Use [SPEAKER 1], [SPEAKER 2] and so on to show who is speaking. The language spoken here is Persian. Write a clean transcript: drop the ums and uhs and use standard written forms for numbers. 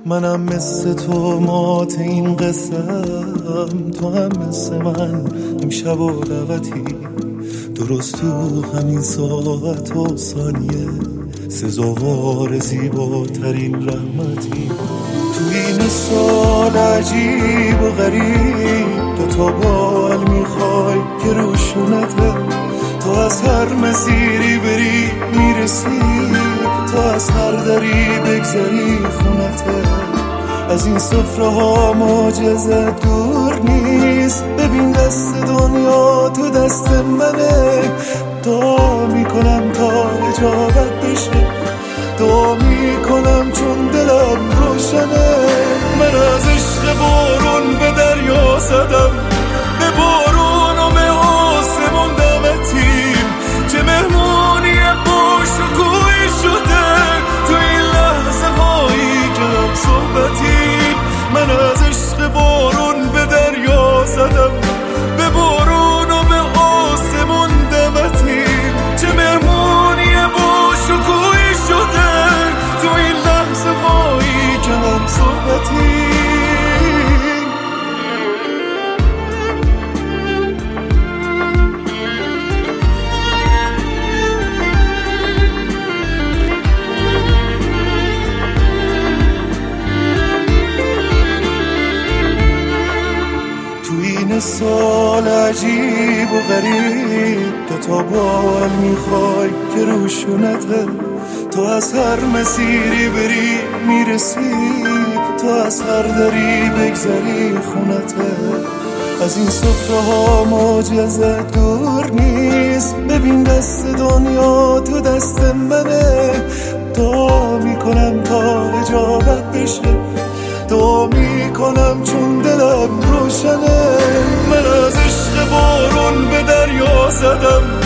[SPEAKER 1] منم مثل تو مات این قسم، تو هم مثل من امشب و دعوتی، درست تو همین ساعت و ثانیه سزاوار زیباترین رحمتی. تو این سال عجیب و غریب دوتا بال میخوای که روشونته، تو از هر مسیری بری میرسی، تو از هر دری بگذری خونته. از این سفره ها معجزه دور نیست، ببین دست دنیا تو دست منه. دعا میکنم تا اجابت بشه، دعا میکنم چون دلم روشنه. من از عشق بارون به دریا زدم، به بارون و به آسمون دمتیم، چه مهمونی باش و کوی شده تو این لحظه هایی که هم صحبتیم. من از عشق بارون به دریا زدم، به بارون و به آسمون دمتیم، چه مهمونی باش و کوی شده تو این لحظه هایی که هم صحبتیم. سال عجیب و غریب دوتا بال میخوای که روشونته، تو از هر مسیری بری میرسی، تو از هر دری بگذری خونته. از این سفره ها معجزه دور نیست، ببین دست دنیا تو دست منه. دعا میکنم تا اجابت بشه، دعا میکنم چون دلم روشنه. من از عشق بارون به دریا زدم،